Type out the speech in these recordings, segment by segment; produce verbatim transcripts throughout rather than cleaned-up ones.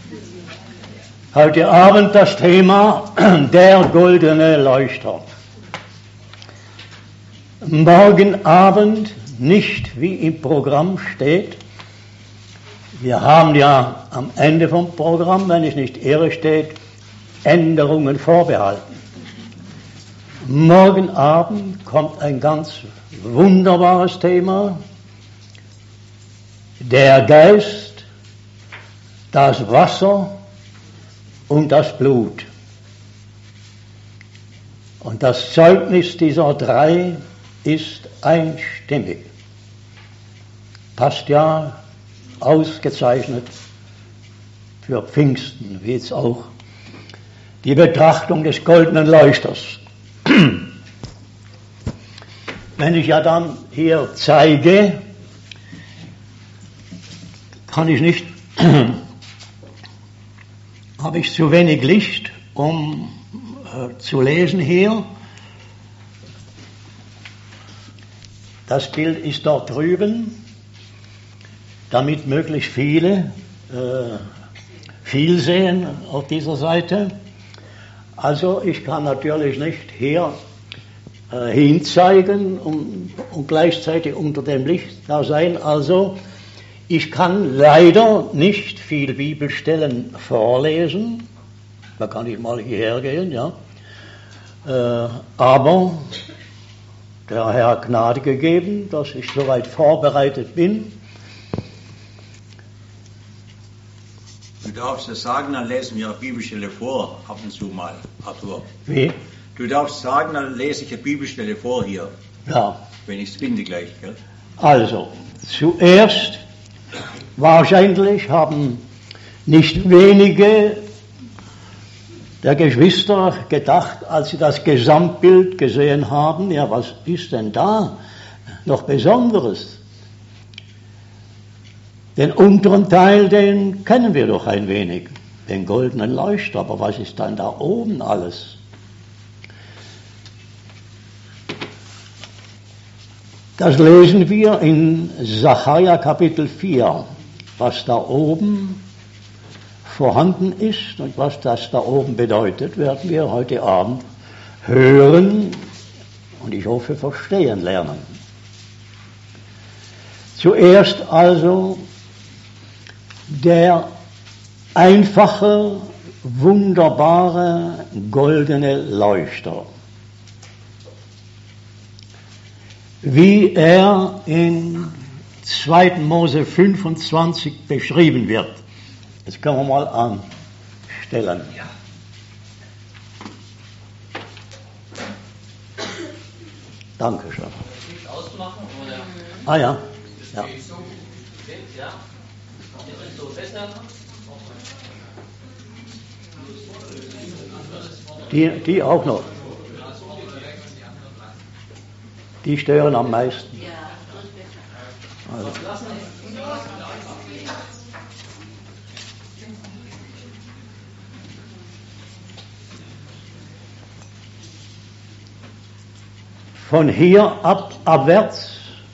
Heute Abend das Thema der goldene Leuchter. Morgen Abend nicht wie im Programm steht. Wir haben ja am Ende vom Programm, wenn es nicht irre steht, Änderungen vorbehalten. Morgen Abend kommt ein ganz wunderbares Thema. Der Geist, das Wasser und das Blut. Und das Zeugnis dieser drei ist einstimmig. Passt ja ausgezeichnet für Pfingsten, wie jetzt auch die Betrachtung des goldenen Leuchters. Wenn ich ja dann hier zeige, kann ich nicht, habe ich zu wenig Licht, um äh, zu lesen hier. Das Bild ist dort drüben, damit möglichst viele äh, viel sehen auf dieser Seite. Also ich kann natürlich nicht hier äh, hinzeigen und, und gleichzeitig unter dem Licht da sein. Also ich kann leider nicht viel Bibelstellen vorlesen. Da kann ich mal hierher gehen, ja. Äh, aber der Herr hat Gnade gegeben, dass ich soweit vorbereitet bin. Du darfst es sagen, dann lesen wir eine Bibelstelle vor, ab und zu mal, Arthur. Wie? Du darfst sagen, dann lese ich eine Bibelstelle vor hier. Ja. Wenn ich es finde gleich, gell? Also, zuerst, wahrscheinlich haben nicht wenige der Geschwister gedacht, als sie das Gesamtbild gesehen haben, ja, was ist denn da noch Besonderes? Den unteren Teil, den kennen wir doch ein wenig, den goldenen Leuchter, aber was ist dann da oben alles? Das lesen wir in Sacharja Kapitel vier, was da oben vorhanden ist und was das da oben bedeutet, werden wir heute Abend hören und ich hoffe verstehen lernen. Zuerst also der einfache, wunderbare, goldene Leuchter, wie er in zweiter Mose fünfundzwanzig beschrieben wird. Das können wir mal anstellen. Ja. Dankeschön. Nicht ausmachen oder? Ah ja. Das Ja. geht so. Ja. So besser. Die, die auch noch. Die stören am meisten. Also. Von hier ab, abwärts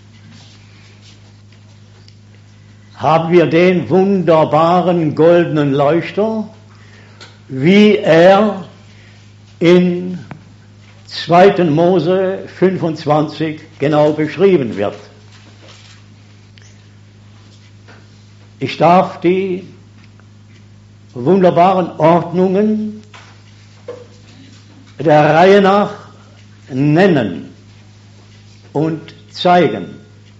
haben wir den wunderbaren goldenen Leuchter, wie er in zweiter Mose fünfundzwanzig genau beschrieben wird. Ich darf die wunderbaren Ordnungen der Reihe nach nennen und zeigen.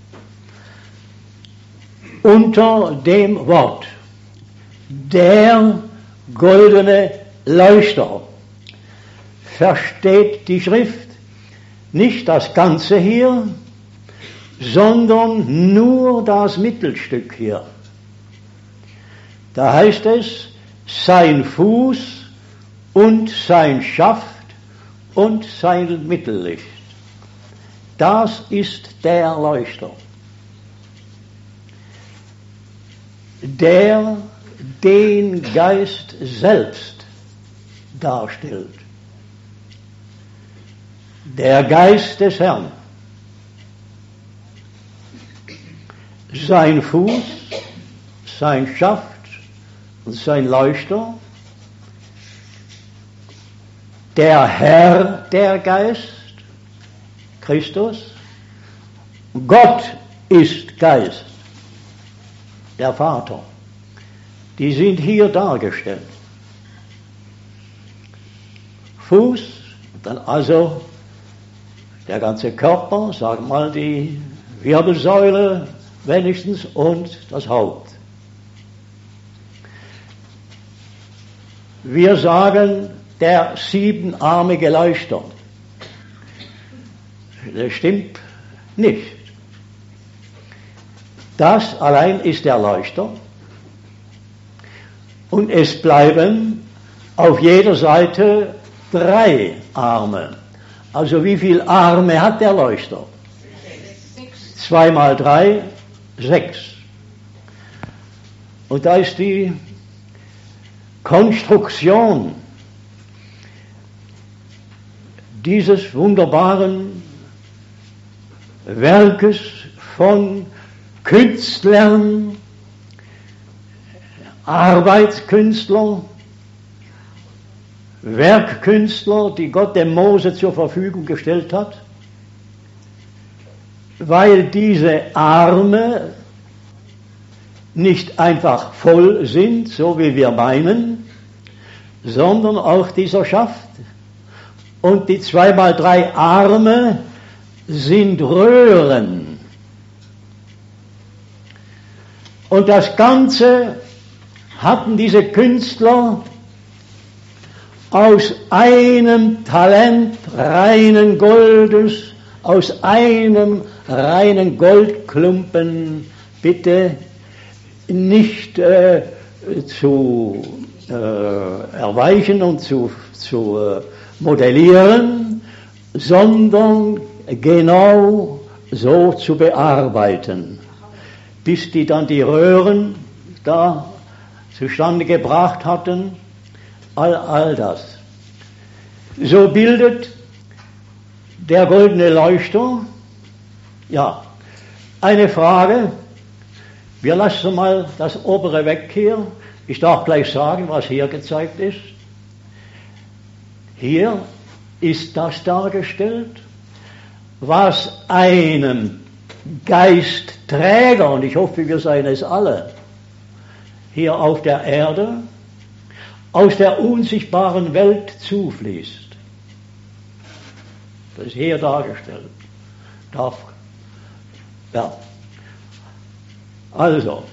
Unter dem Wort der goldene Leuchter versteht die Schrift nicht das Ganze hier, sondern nur das Mittelstück hier. Da heißt es, sein Fuß und sein Schaft und sein Mittellicht. Das ist der Leuchter, der den Geist selbst darstellt. Der Geist des Herrn. Sein Fuß, sein Schaft sein Leuchter, der Herr, der Geist, Christus, Gott ist Geist, der Vater. Die sind hier dargestellt. Fuß, dann also der ganze Körper, sagen wir mal die Wirbelsäule wenigstens und das Haupt. Wir sagen, der siebenarmige Leuchter. Das stimmt nicht. Das allein ist der Leuchter. Und es bleiben auf jeder Seite drei Arme. Also wie viele Arme hat der Leuchter? Zwei mal drei, sechs. Und da ist die Konstruktion dieses wunderbaren Werkes von Künstlern, Arbeitskünstler, Werkkünstler, die Gott dem Mose zur Verfügung gestellt hat, weil diese Arme nicht einfach voll sind, so wie wir meinen, sondern auch dieser Schaft. Und die zwei mal drei Arme sind Röhren. Und das Ganze hatten diese Künstler aus einem Talent reinen Goldes, aus einem reinen Goldklumpen, bitte nicht äh, zu äh, erweichen und zu, zu äh, modellieren, sondern genau so zu bearbeiten, bis die dann die Röhren da zustande gebracht hatten, all, all das. So bildet der goldene Leuchter, ja, eine Frage. Wir lassen mal das obere weg hier. Ich darf gleich sagen, was hier gezeigt ist. Hier ist das dargestellt, was einem Geistträger, und ich hoffe, wir seien es alle, hier auf der Erde, aus der unsichtbaren Welt zufließt. Das ist hier dargestellt. Darf, ja. Also,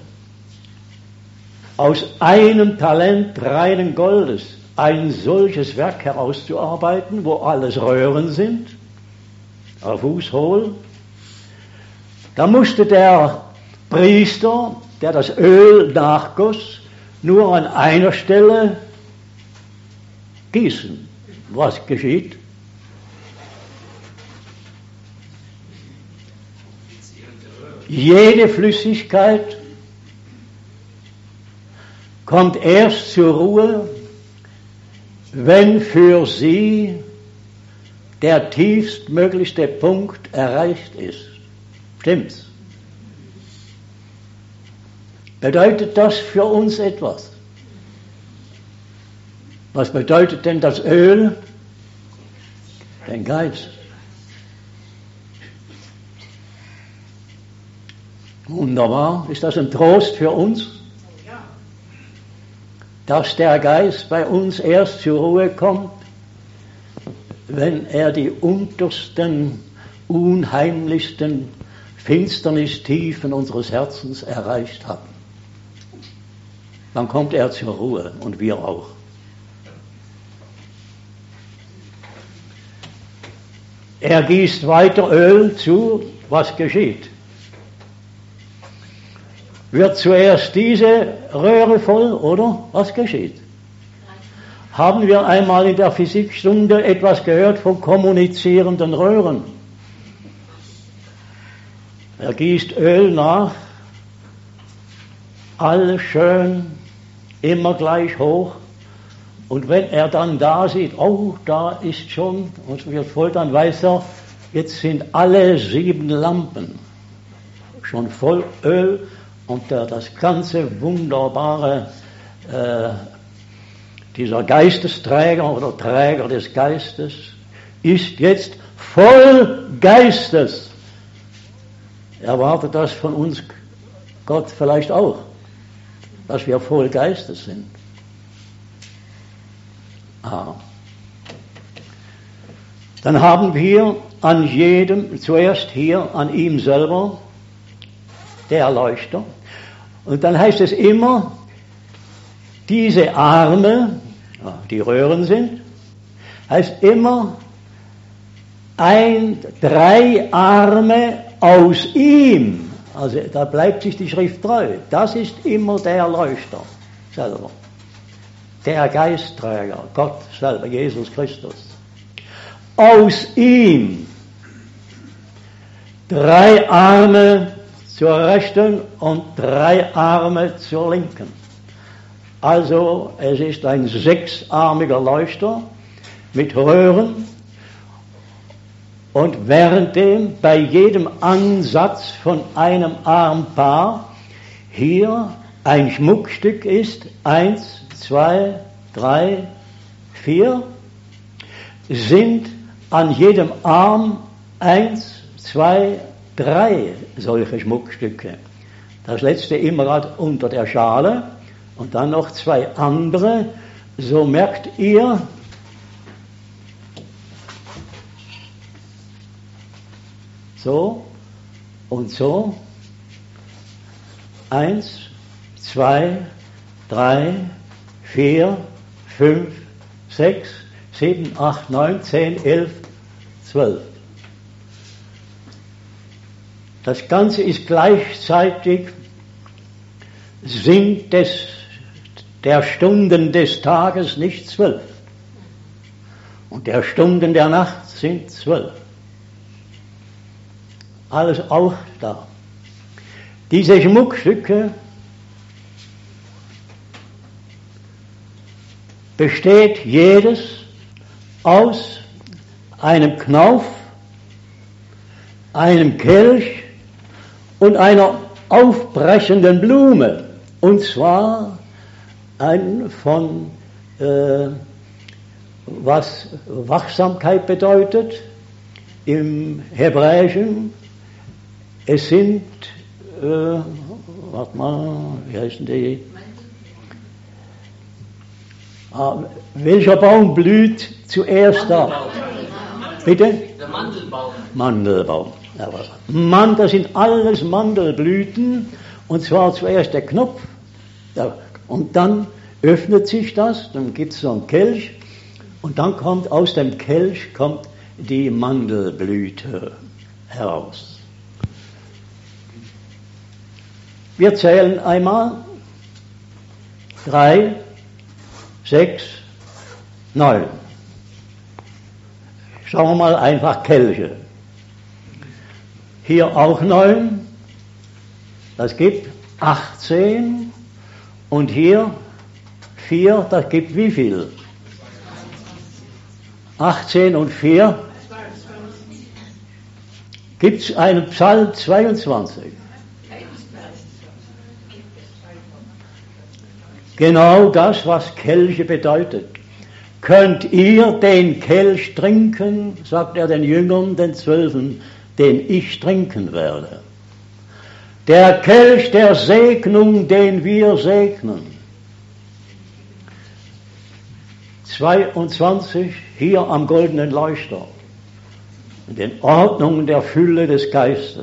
aus einem Talent reinen Goldes ein solches Werk herauszuarbeiten, wo alles Röhren sind, auf Fuß hohl, da musste der Priester, der das Öl nachgoss, nur an einer Stelle gießen. Was geschieht? Jede Flüssigkeit kommt erst zur Ruhe, wenn für sie der tiefstmöglichste Punkt erreicht ist. Stimmt's? Bedeutet das für uns etwas? Was bedeutet denn das Öl? Den Geist. Wunderbar. Ist das ein Trost für uns? Dass der Geist bei uns erst zur Ruhe kommt, wenn er die untersten, unheimlichsten Finsternistiefen unseres Herzens erreicht hat. Dann kommt er zur Ruhe und wir auch. Er gießt weiter Öl zu, was geschieht? Wird zuerst diese Röhre voll, oder? Was geschieht? Haben wir einmal in der Physikstunde etwas gehört von kommunizierenden Röhren? Er gießt Öl nach, alles schön, immer gleich hoch. Und wenn er dann da sieht, oh, da ist schon, und wird voll, dann weiß er, jetzt sind alle sieben Lampen schon voll Öl und der, das ganze wunderbare äh, dieser Geistesträger oder Träger des Geistes ist jetzt voll Geistes. Erwartet das von uns Gott vielleicht auch, dass wir voll Geistes sind. Ah. Dann haben wir an jedem, zuerst hier an ihm selber, der Erleuchter. Und dann heißt es immer, diese Arme, die Röhren sind, heißt immer, ein, drei Arme aus ihm. Also da bleibt sich die Schrift treu. Das ist immer der Erleuchter selber. Der Geistträger, Gott selber, Jesus Christus. Aus ihm drei Arme zur rechten und drei Arme zur linken. Also es ist ein sechsarmiger Leuchter mit Röhren und währenddem bei jedem Ansatz von einem Armpaar hier ein Schmuckstück ist, eins, zwei, drei, vier, sind an jedem Arm eins, zwei, drei solche Schmuckstücke. Das letzte immer gerade unter der Schale und dann noch zwei andere. So merkt ihr, so und so, eins, zwei, drei, vier, fünf, sechs, sieben, acht, neun, zehn, elf, zwölf. Das Ganze ist gleichzeitig sind des, der Stunden des Tages nicht zwölf. Und der Stunden der Nacht sind zwölf. Alles auch da. Diese Schmuckstücke besteht jedes aus einem Knauf, einem Kelch und einer aufbrechenden Blume. Und zwar ein von, äh, was Wachsamkeit bedeutet im Hebräischen. Es sind, äh, warte mal, wie heißen die? Ah, welcher Baum blüht zuerst da? Bitte? Der Mandelbaum. Mandelbaum. Ja, Mann, das sind alles Mandelblüten, und zwar zuerst der Knopf, ja, und dann öffnet sich das, dann gibt es so einen Kelch, und dann kommt aus dem Kelch kommt die Mandelblüte heraus. Wir zählen einmal drei, sechs, neun. Schauen wir mal einfach Kelche. Hier auch neun, das gibt achtzehn, und hier vier, das gibt wie viel? achtzehn und vier. Gibt es einen Psalm zweiundzwanzig? Genau das, was Kelche bedeutet. Könnt ihr den Kelch trinken, sagt er den Jüngern, den Zwölfen, den ich trinken werde. Der Kelch der Segnung, den wir segnen. zweiundzwanzig hier am goldenen Leuchter. In den Ordnungen der Fülle des Geistes.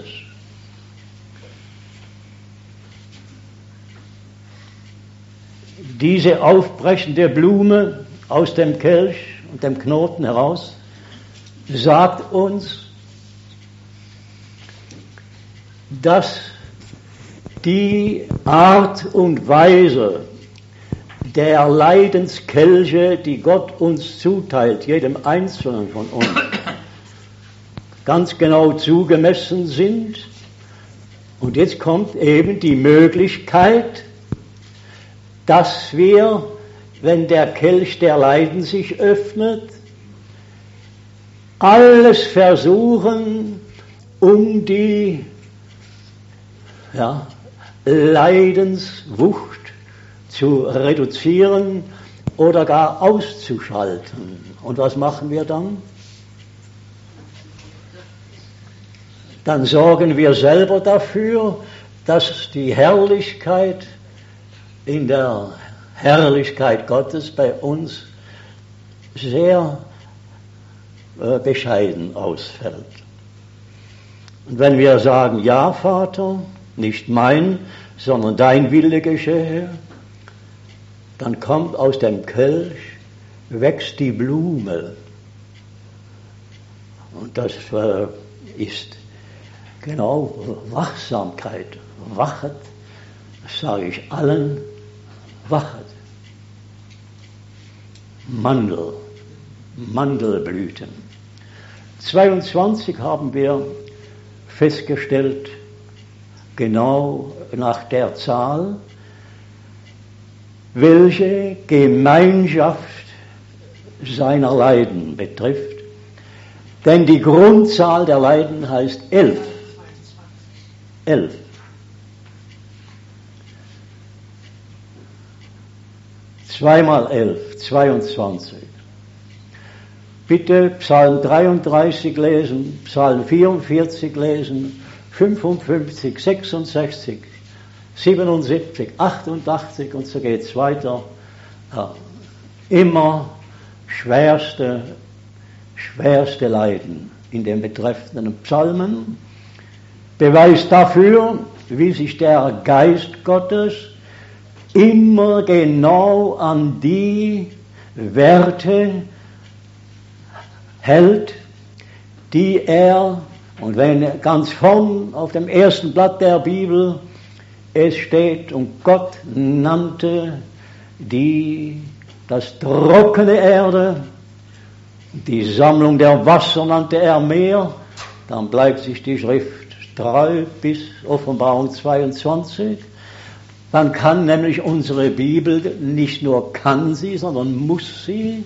Diese aufbrechende Blume aus dem Kelch und dem Knoten heraus sagt uns, dass die Art und Weise der Leidenskelche, die Gott uns zuteilt, jedem Einzelnen von uns, ganz genau zugemessen sind. Und jetzt kommt eben die Möglichkeit, dass wir, wenn der Kelch der Leiden sich öffnet, alles versuchen, um die ja, Leidenswucht zu reduzieren oder gar auszuschalten. Und was machen wir dann? Dann sorgen wir selber dafür, dass die Herrlichkeit in der Herrlichkeit Gottes bei uns sehr äh, bescheiden ausfällt. Und wenn wir sagen, ja Vater, nicht mein, sondern dein Wille geschehe, dann kommt aus dem Kelch, wächst die Blume. Und das äh, ist genau Wachsamkeit. Wachet, das sage ich allen, wachet. Mandel, Mandelblüten. zweiundzwanzig haben wir festgestellt, genau nach der Zahl, welche Gemeinschaft seiner Leiden betrifft. Denn die Grundzahl der Leiden heißt elf. Elf. Zweimal elf, zweiundzwanzig. Bitte Psalm dreiunddreißig lesen, Psalm vierundvierzig lesen, fünfundfünfzig, sechsundsechzig, siebenundsiebzig, achtundachtzig und so geht's weiter. Ja, immer schwerste, schwerste Leiden in den betreffenden Psalmen. Beweis dafür, wie sich der Geist Gottes immer genau an die Werte hält, die er, und wenn ganz vorn auf dem ersten Blatt der Bibel es steht, und Gott nannte die, das trockene Erde, die Sammlung der Wasser nannte er Meer, dann bleibt sich die Schrift treu bis Offenbarung zweiundzwanzig. Dann kann nämlich unsere Bibel, nicht nur kann sie, sondern muss sie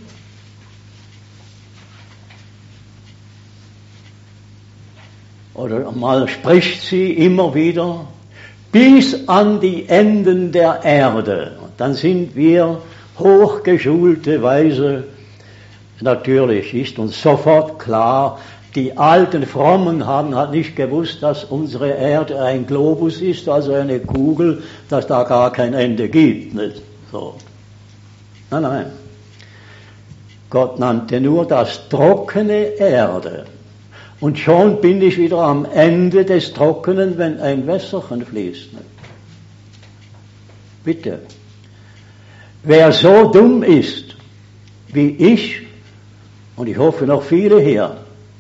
oder mal spricht sie immer wieder bis an die Enden der Erde. Und dann sind wir hochgeschulte Weise. Natürlich ist uns sofort klar, die alten Frommen haben halt nicht gewusst, dass unsere Erde ein Globus ist, also eine Kugel, dass da gar kein Ende gibt. Nicht? So. Nein, nein. Gott nannte nur das trockene Erde. Und schon bin ich wieder am Ende des Trockenen, wenn ein Wässerchen fließt. Nicht? Bitte. Wer so dumm ist, wie ich, und ich hoffe noch viele hier,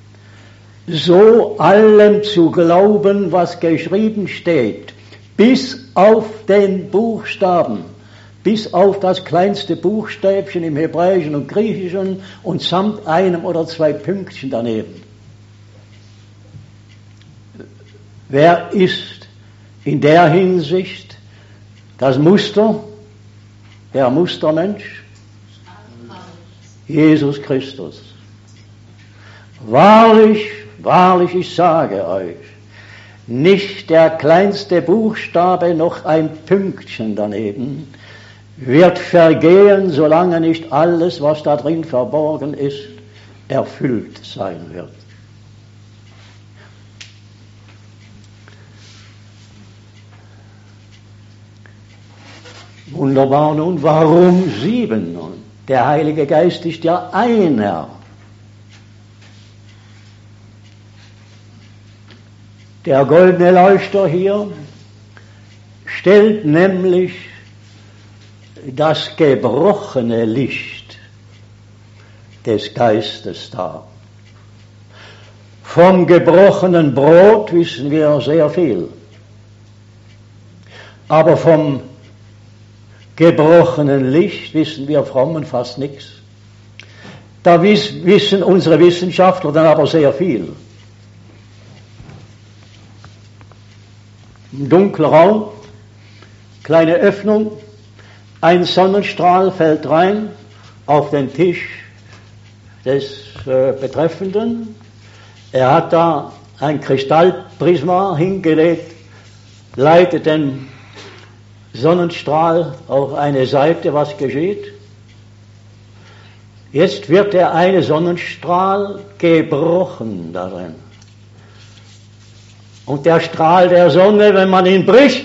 so allem zu glauben, was geschrieben steht, bis auf den Buchstaben, bis auf das kleinste Buchstäbchen im Hebräischen und Griechischen und samt einem oder zwei Pünktchen daneben. Wer ist in der Hinsicht das Muster, der Mustermensch? Jesus Christus. Wahrlich, wahrlich, ich sage euch, nicht der kleinste Buchstabe noch ein Pünktchen daneben wird vergehen, solange nicht alles, was da drin verborgen ist, erfüllt sein wird. Wunderbar nun, warum sieben nun? Der Heilige Geist ist ja einer. Der goldene Leuchter hier stellt nämlich das gebrochene Licht des Geistes dar. Vom gebrochenen Brot wissen wir sehr viel, aber vom gebrochenen Licht wissen wir Frommen fast nichts. Da wissen unsere Wissenschaftler dann aber sehr viel. Ein dunkler Raum, kleine Öffnung, ein Sonnenstrahl fällt rein auf den Tisch des äh, Betreffenden. Er hat da ein Kristallprisma hingelegt, leitet den Sonnenstrahl auf eine Seite, was geschieht? Jetzt wird der eine Sonnenstrahl gebrochen darin. Und der Strahl der Sonne, wenn man ihn bricht,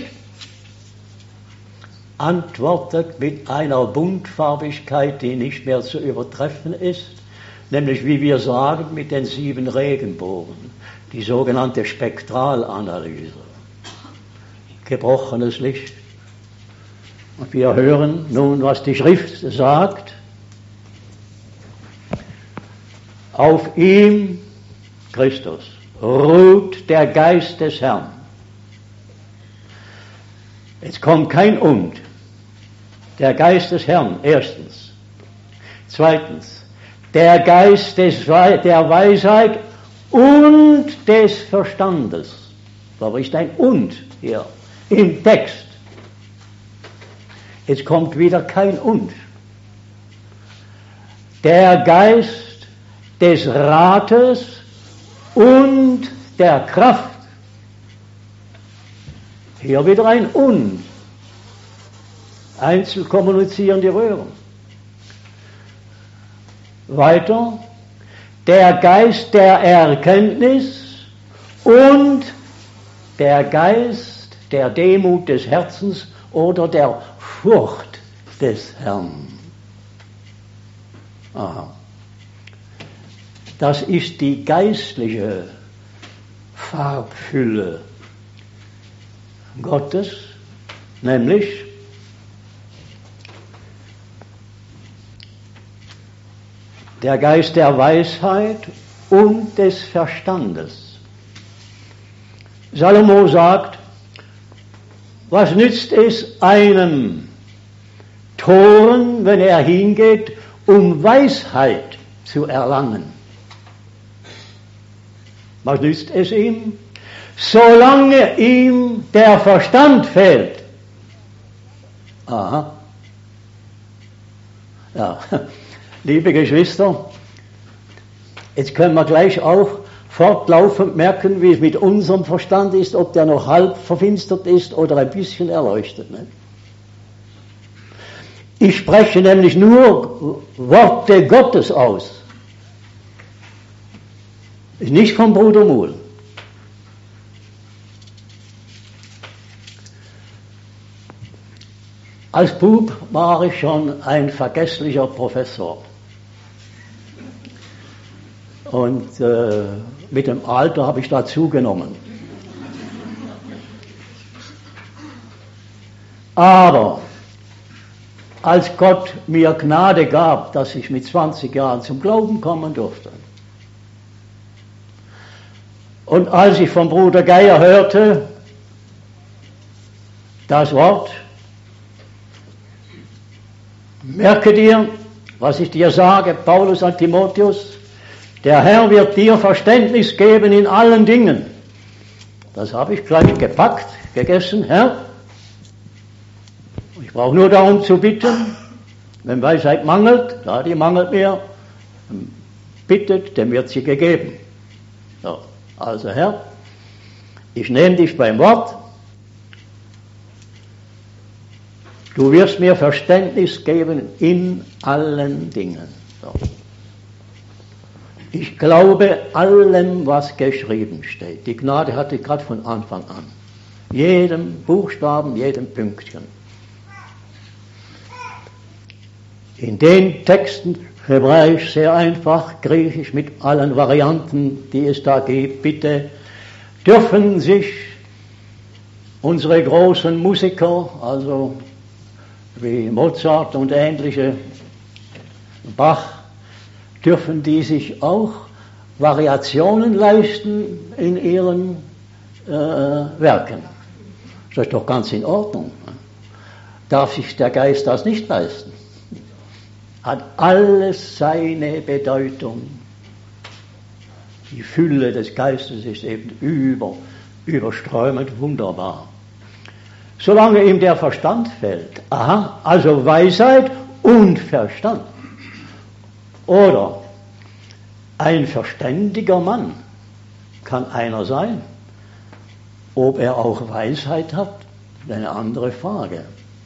antwortet mit einer Buntfarbigkeit, die nicht mehr zu übertreffen ist, nämlich, wie wir sagen, mit den sieben Regenbogen, die sogenannte Spektralanalyse. Gebrochenes Licht. Und wir hören nun, was die Schrift sagt. Auf ihm, Christus, ruht der Geist des Herrn. Jetzt kommt kein Und. Der Geist des Herrn, erstens. Zweitens, der Geist des, der Weisheit und des Verstandes. Da ist ein Und hier im Text. Jetzt kommt wieder kein Und. Der Geist des Rates und der Kraft. Hier wieder ein Und. Einzelkommunizierende Röhren. Weiter. Der Geist der Erkenntnis und der Geist der Demut des Herzens oder der Furcht des Herrn. Aha. Das ist die geistliche Farbfülle Gottes, nämlich der Geist der Weisheit und des Verstandes. Salomo sagt, was nützt es einem Toren, wenn er hingeht, um Weisheit zu erlangen? Was nützt es ihm? Solange ihm der Verstand fehlt. Aha. Ja, liebe Geschwister, jetzt können wir gleich auch fortlaufend merken, wie es mit unserem Verstand ist, ob der noch halb verfinstert ist oder ein bisschen erleuchtet. Ne? Ich spreche nämlich nur Worte Gottes aus. Ist nicht vom Bruder Muhl. Als Bub war ich schon ein vergesslicher Professor. Und äh, mit dem Alter habe ich da zugenommen. Aber als Gott mir Gnade gab, dass ich mit zwanzig Jahren zum Glauben kommen durfte, und als ich vom Bruder Geier hörte, das Wort, merke dir, was ich dir sage, Paulus an Timotheus, der Herr wird dir Verständnis geben in allen Dingen. Das habe ich gleich gepackt, gegessen, Herr. Ich brauche nur darum zu bitten, wenn Weisheit mangelt, ja, die mangelt mir, bittet, dem wird sie gegeben. So, also Herr, ich nehme dich beim Wort. Du wirst mir Verständnis geben in allen Dingen. So. Ich glaube allem, was geschrieben steht. Die Gnade hatte ich gerade von Anfang an. Jedem Buchstaben, jedem Pünktchen. In den Texten, Hebräisch sehr einfach, Griechisch mit allen Varianten, die es da gibt, bitte, dürfen sich unsere großen Musiker, also wie Mozart und ähnliche, Bach, dürfen die sich auch Variationen leisten in ihren äh, Werken. Das ist doch ganz in Ordnung. Darf sich der Geist das nicht leisten? Hat alles seine Bedeutung. Die Fülle des Geistes ist eben über, überströmend wunderbar. Solange ihm der Verstand fehlt, aha, also Weisheit und Verstand. Oder ein verständiger Mann kann einer sein. Ob er auch Weisheit hat, eine andere Frage.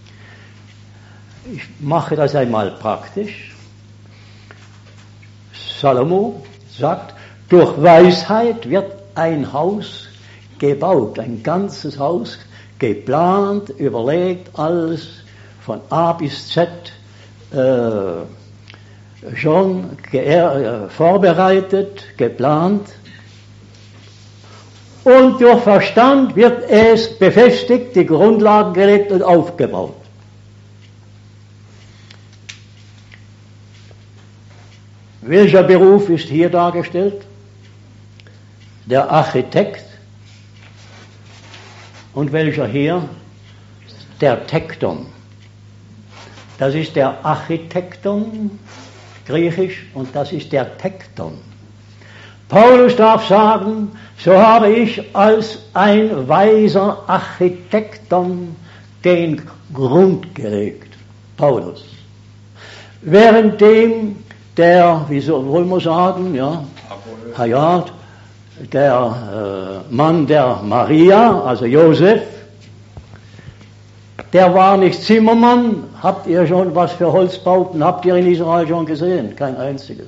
Ich mache das einmal praktisch. Salomo sagt, durch Weisheit wird ein Haus gebaut, ein ganzes Haus geplant, überlegt, alles von A bis Z äh, schon ge- äh, vorbereitet, geplant. Und durch Verstand wird es befestigt, die Grundlagen gelegt und aufgebaut. Welcher Beruf ist hier dargestellt? Der Architekt. Und welcher hier? Der Tekton. Das ist der Architekton, griechisch, und das ist der Tekton. Paulus darf sagen, so habe ich als ein weiser Architekton den Grund gelegt. Paulus. Währenddem der, wie soll man sagen, ja, ja, der äh, Mann der Maria, also Josef, der war nicht Zimmermann. Habt ihr schon was für Holzbauten? Habt ihr in Israel schon gesehen? Kein einziges.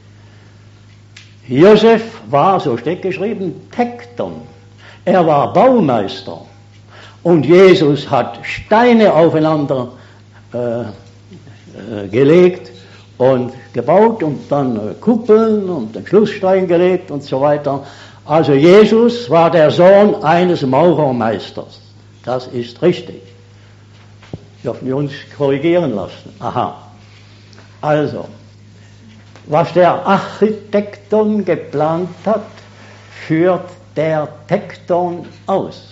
Josef war, so steht geschrieben, Tekton. Er war Baumeister. Und Jesus hat Steine aufeinander äh, äh, gelegt und gebaut und dann äh, Kuppeln und den Schlussstein gelegt und so weiter. Also Jesus war der Sohn eines Maurermeisters. Das ist richtig. Dürfen wir uns korrigieren lassen. Aha. Also, was der Architekton geplant hat, führt der Tekton aus.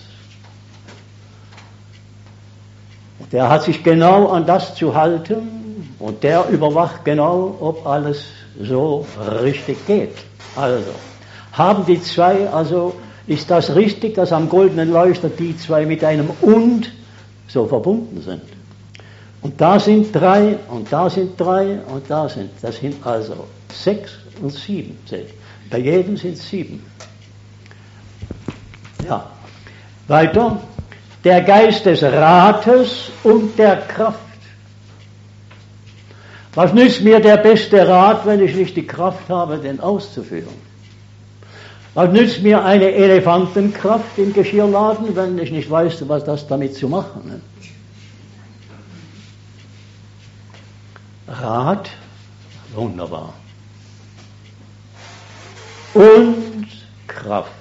Und der hat sich genau an das zu halten und der überwacht genau, ob alles so richtig geht. Also, haben die zwei, also ist das richtig, dass am goldenen Leuchter die zwei mit einem Und so verbunden sind. Und da sind drei, und da sind drei, und da sind, das sind also sechs und sieben. Bei jedem sind sieben. Ja. Weiter. Der Geist des Rates und der Kraft. Was nützt mir der beste Rat, wenn ich nicht die Kraft habe, den auszuführen? Was nützt mir eine Elefantenkraft im Geschirrladen, wenn ich nicht weiß, was das damit zu machen hat? Rat, wunderbar. Und Kraft.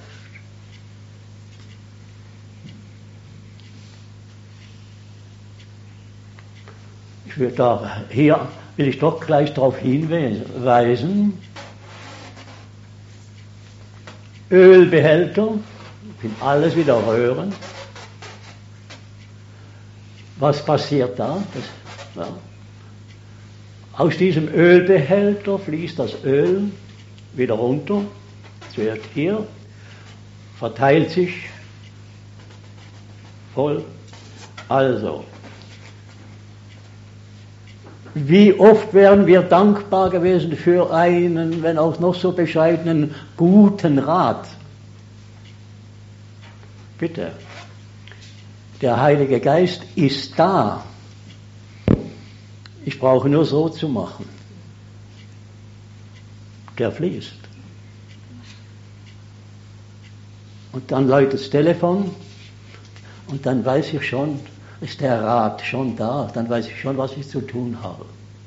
Ich will da, hier will ich doch gleich darauf hinweisen, Ölbehälter, sind alles wieder Röhren. Was passiert da? Das, ja. Aus diesem Ölbehälter fließt das Öl wieder runter, zuerst hier, verteilt sich voll. Also, wie oft wären wir dankbar gewesen für einen, wenn auch noch so bescheidenen, guten Rat. Bitte. Der Heilige Geist ist da. Ich brauche nur so zu machen. Der fließt. Und dann läutet das Telefon und dann weiß ich schon, ist der Rat schon da, dann weiß ich schon, was ich zu tun habe.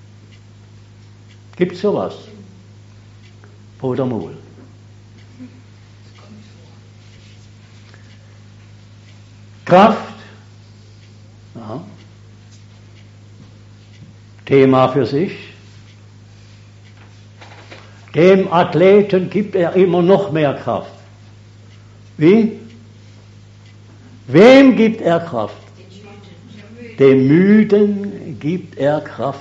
Gibt es sowas? Bruder Muhl. Kraft. Aha. Thema für sich. Dem Athleten gibt er immer noch mehr Kraft. Wie? Wem gibt er Kraft? Dem Müden gibt er Kraft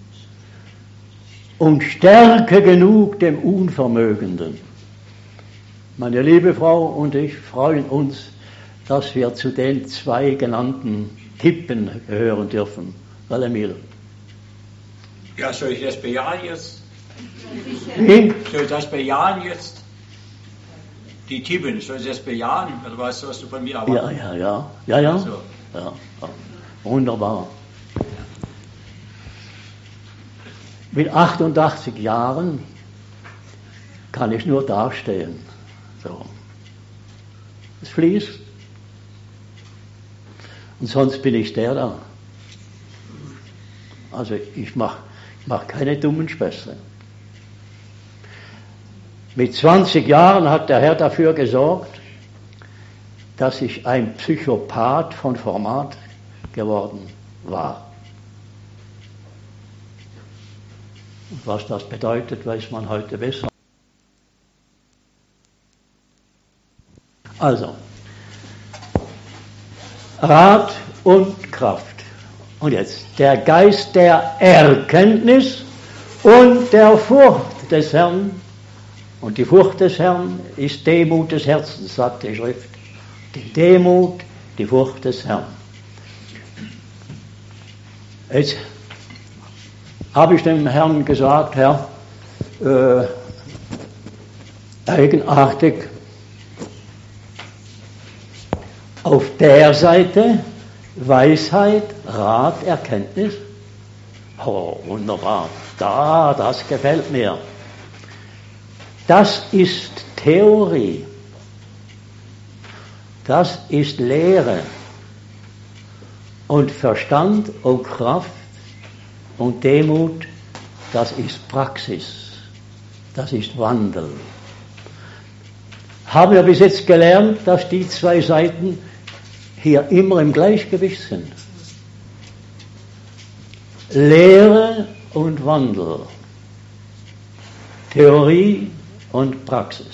und Stärke genug dem Unvermögenden. Meine liebe Frau und ich freuen uns, dass wir zu den zwei genannten Typen gehören dürfen. Valemil. Ja, soll ich das bejahen jetzt? Wie? Soll ich das bejahen jetzt? Die Typen, soll ich das bejahen? Oder weißt du, was du von mir erwartest? Ja, ja, ja, ja, ja. Also, Ja, ja. Wunderbar. Mit achtundachtzig Jahren kann ich nur dastehen. So. Es fließt. Und sonst bin ich der da. Also ich mache mach keine dummen Späße. Mit zwanzig Jahren hat der Herr dafür gesorgt, dass ich ein Psychopath von Format geworden war. Und was das bedeutet, weiß man heute besser. Also, Rat und Kraft. Und jetzt der Geist der Erkenntnis und der Furcht des Herrn. Und die Furcht des Herrn ist Demut des Herzens, sagt die Schrift. Die Demut, die Furcht des Herrn. Jetzt habe ich dem Herrn gesagt, Herr, äh, eigenartig, auf der Seite Weisheit, Rat, Erkenntnis. Oh, wunderbar. Da, das gefällt mir. Das ist Theorie. Das ist Lehre. Und Verstand und Kraft und Demut, das ist Praxis. Das ist Wandel. Haben wir bis jetzt gelernt, dass die zwei Seiten hier immer im Gleichgewicht sind. Lehre und Wandel. Theorie und Praxis.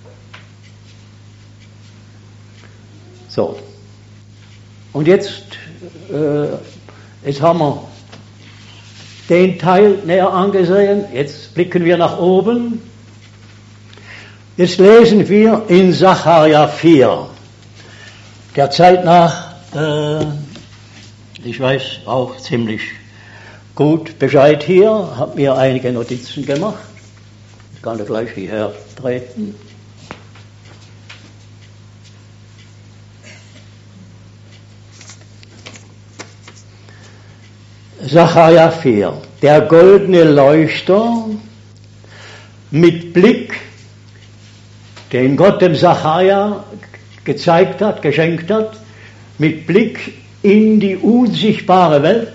So. Und jetzt, äh, jetzt haben wir den Teil näher angesehen. Jetzt blicken wir nach oben. Jetzt lesen wir in Sacharja vier. Der Zeit nach, äh, ich weiß auch ziemlich gut Bescheid hier, habe mir einige Notizen gemacht. Ich kann da gleich hierher treten. Sacharja vier. Der goldene Leuchter mit Blick, den Gott dem Sacharja gezeigt hat, geschenkt hat, mit Blick in die unsichtbare Welt,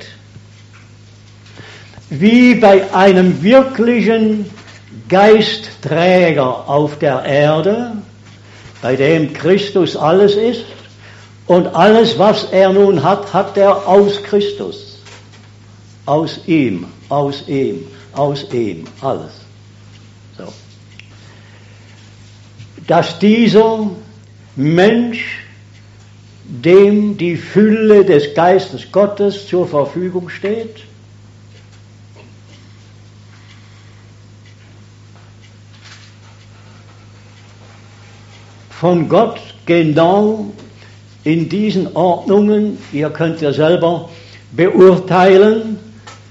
wie bei einem wirklichen Geistträger auf der Erde, bei dem Christus alles ist, und alles, was er nun hat, hat er aus Christus, aus ihm, aus ihm, aus ihm, alles. So. Dass dieser Mensch, dem die Fülle des Geistes Gottes zur Verfügung steht, von Gott genau in diesen Ordnungen, ihr könnt ja selber beurteilen,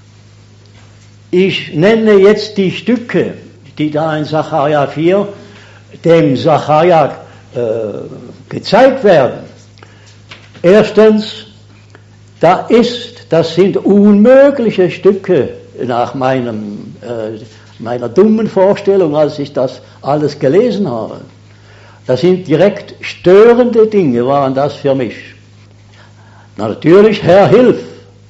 ich nenne jetzt die Stücke, die da in Sacharja vier dem Sacharja äh, gezeigt werden. Erstens, da ist, das sind unmögliche Stücke nach meinem, äh, meiner dummen Vorstellung, als ich das alles gelesen habe. Das sind direkt störende Dinge, waren das für mich. Na, natürlich, Herr, hilf.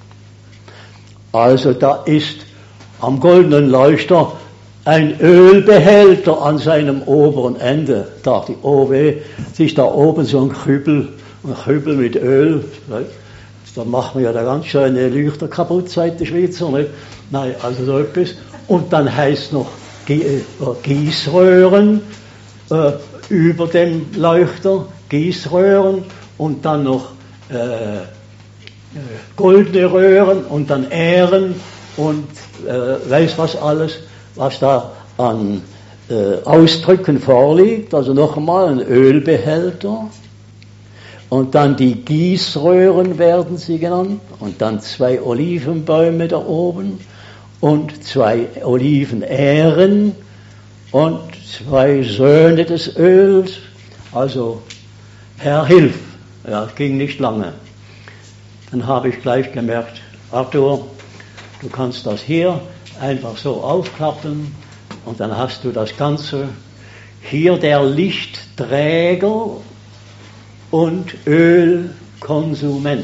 Also da ist am goldenen Leuchter ein Ölbehälter an seinem oberen Ende. Da die O W, sich da oben so ein Kübel, ein Kübel mit Öl. Da machen wir ja da ganz schöne Leuchter kaputt seit der Schweizer. Nicht? Nein, also so etwas. Und dann heißt noch Gießröhren äh, über dem Leuchter, Gießröhren und dann noch äh, goldene Röhren und dann Ähren und äh, weiß was alles, was da an äh, Ausdrücken vorliegt. Also noch einmal ein Ölbehälter und dann die Gießröhren werden sie genannt und dann zwei Olivenbäume da oben und zwei Olivenähren und zwei Söhne des Öls. Also Herr, hilf. Ja, es ging nicht lange. dann habe ich gleich gemerkt, Arthur, du kannst das hier einfach so aufklappen und dann hast du das Ganze. Hier der Lichtträger und Ölkonsument,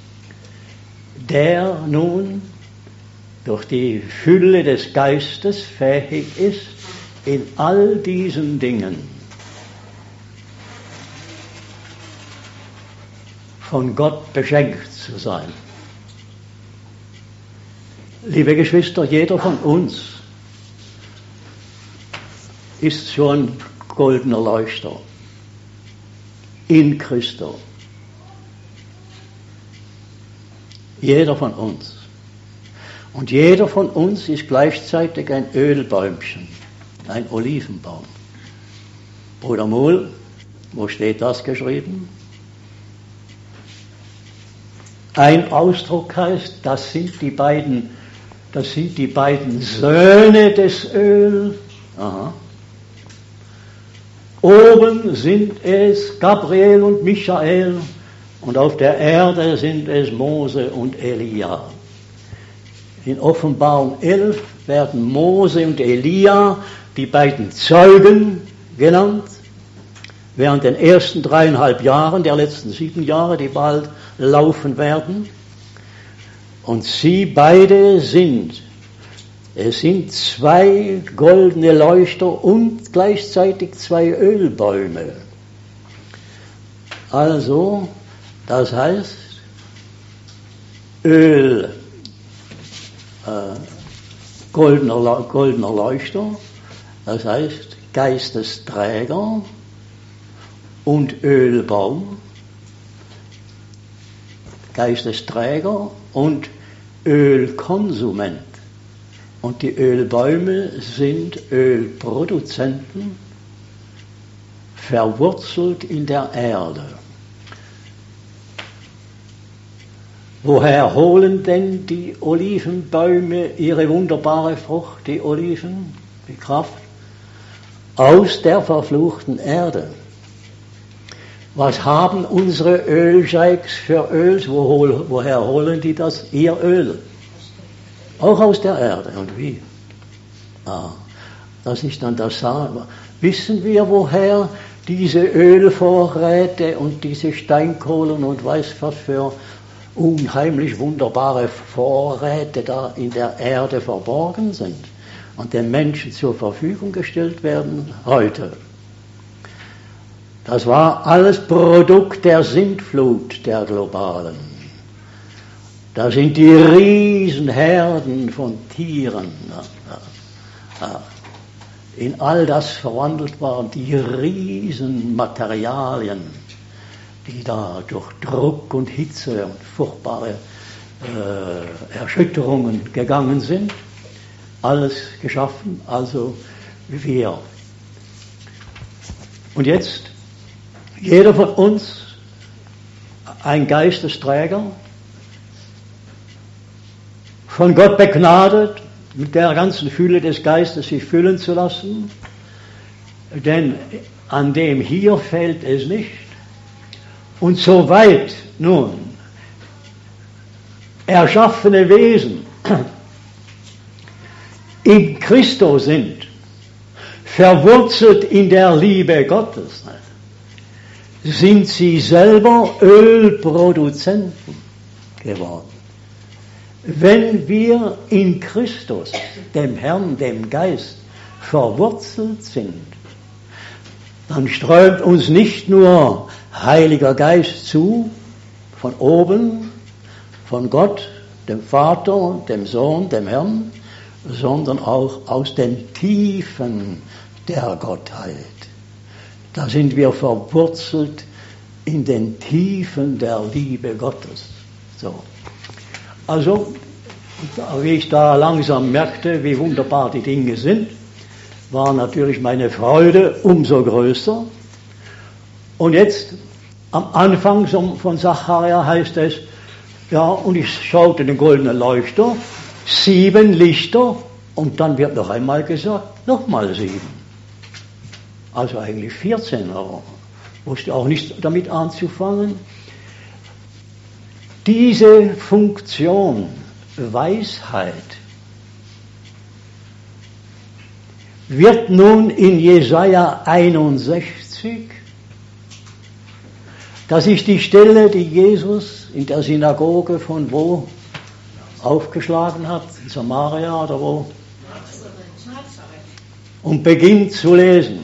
der nun durch die Fülle des Geistes fähig ist, in all diesen Dingen von Gott beschenkt zu sein. Liebe Geschwister, jeder von uns ist so ein goldener Leuchter in Christo. Jeder von uns. Und jeder von uns ist gleichzeitig ein Ölbäumchen, ein Olivenbaum. Bruder Mohl, wo steht das geschrieben? Ein Ausdruck heißt, das sind die beiden, das sind die beiden Söhne des Öl. Aha. Oben sind es Gabriel und Michael und auf der Erde sind es Mose und Elia. In Offenbarung elf werden Mose und Elia, die beiden Zeugen, genannt, während den ersten dreieinhalb Jahren, der letzten sieben Jahre, die bald laufen werden. Und sie beide sind, es sind zwei goldene Leuchter und gleichzeitig zwei Ölbäume. Also, das heißt, Öl, äh, goldener, goldener Leuchter, das heißt Geistesträger und Ölbaum, Geistesträger und Ölkonsument. Und die Ölbäume sind Ölproduzenten, verwurzelt in der Erde. Woher holen denn die Olivenbäume ihre wunderbare Frucht, die Oliven, die Kraft? Aus der verfluchten Erde. Was haben unsere Ölscheiks für Öls? Wo, woher holen die das? Ihr Öl. Auch aus der Erde. Und wie? Ah, das ist dann das Sagen. Wissen wir, woher diese Ölvorräte und diese Steinkohlen und weiß was für unheimlich wunderbare Vorräte da in der Erde verborgen sind und den Menschen zur Verfügung gestellt werden heute? Das war alles Produkt der Sintflut der globalen. Da sind die Riesenherden von Tieren in all das verwandelt waren, die Riesenmaterialien, die da durch Druck und Hitze und furchtbare äh, Erschütterungen gegangen sind. Alles geschaffen, also wir. Und jetzt, jeder von uns, ein Geistesträger, von Gott begnadet, mit der ganzen Fülle des Geistes sich füllen zu lassen, denn an dem hier fehlt es nicht. Und soweit nun erschaffene Wesen in Christus sind, verwurzelt in der Liebe Gottes, sind sie selber Ölproduzenten geworden. Wenn wir in Christus, dem Herrn, dem Geist, verwurzelt sind, dann strömt uns nicht nur Heiliger Geist zu, von oben, von Gott, dem Vater, dem Sohn, dem Herrn, sondern auch aus den Tiefen der Gottheit. Da sind wir verwurzelt in den Tiefen der Liebe Gottes. So. Also, wie ich da langsam merkte, wie wunderbar die Dinge sind, war natürlich meine Freude umso größer. Und jetzt, am Anfang von Sacharja heißt es, ja, und ich schaute den goldenen Leuchter, sieben Lichter, und dann wird noch einmal gesagt, nochmal sieben. Also eigentlich vierzehn, aber wusste auch nicht damit anzufangen. Diese Funktion, Weisheit, wird nun in Jesaja einundsechzig, das ist die Stelle, die Jesus in der Synagoge von wo aufgeschlagen hat, in Samaria oder wo, und beginnt zu lesen.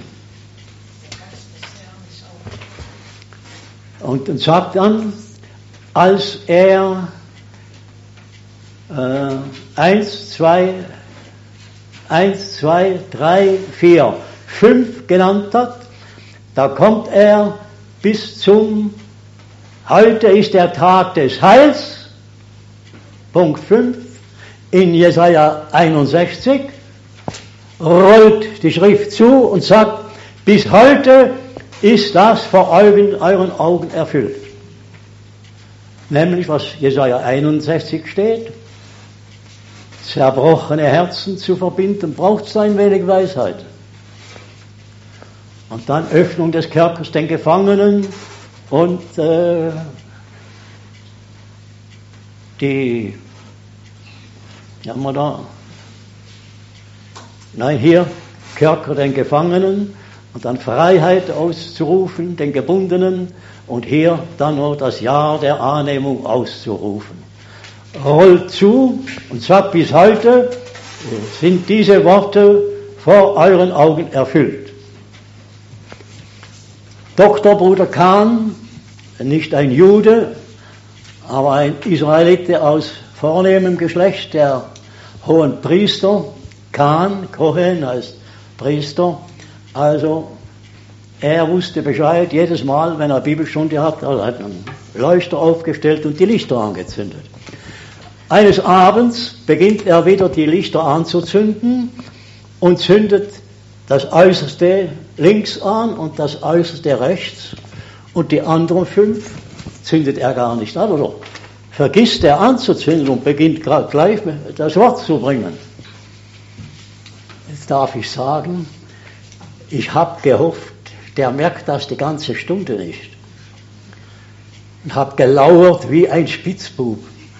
Und, und sagt dann, als er äh, eins, zwei, eins, zwei, drei, vier, fünf genannt hat, da kommt er bis zum, heute ist der Tag des Heils, Punkt fünf, in Jesaja einundsechzig, rollt die Schrift zu und sagt, bis heute ist das vor euren, euren Augen erfüllt. Nämlich, was Jesaja einundsechzig steht, zerbrochene Herzen zu verbinden, braucht es ein wenig Weisheit. Und dann Öffnung des Kerkers den Gefangenen und äh, die, ja haben wir da, nein hier, Kerker den Gefangenen und dann Freiheit auszurufen, den Gebundenen und hier dann noch das Jahr der Annehmung auszurufen. Rollt zu und sagt, bis heute sind diese Worte vor euren Augen erfüllt. Doktor Bruder Kahn, nicht ein Jude, aber ein Israelite aus vornehmem Geschlecht, der hohen Priester, Kahn, Kohen heißt Priester, also er wusste Bescheid, jedes Mal, wenn er Bibelstunde hat, er hat einen Leuchter aufgestellt und die Lichter angezündet. Eines Abends beginnt er wieder die Lichter anzuzünden und zündet das Äußerste links an und das Äußerste rechts und die anderen fünf zündet er gar nicht an oder vergisst er anzuzünden und beginnt gleich das Wort zu bringen. Jetzt darf ich sagen, ich habe gehofft, der merkt das die ganze Stunde nicht und habe gelauert wie ein Spitzbub.